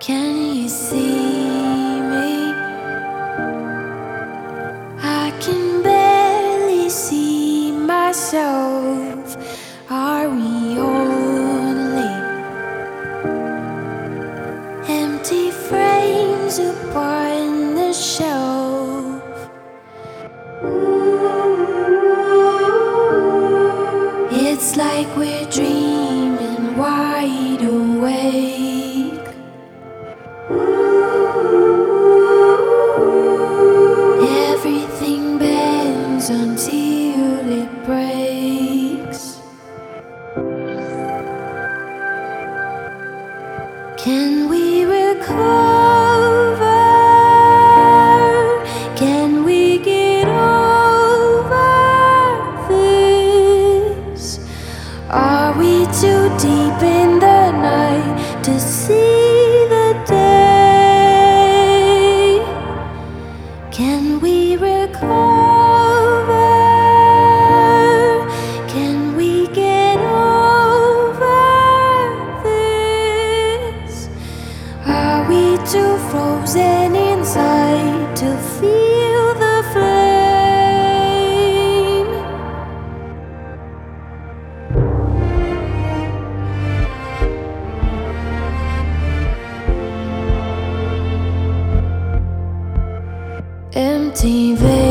Can you see me? I can barely see myself. Are we only empty frames upon the shelf? It's like we're dreaming wide awake. Everything bends until it breaks. Can we recover? Can we get over this? Are we too deep in the night to see the day? Can we recover? Can we get over this? Are we too frozen inside to feel the flame? Empty veins.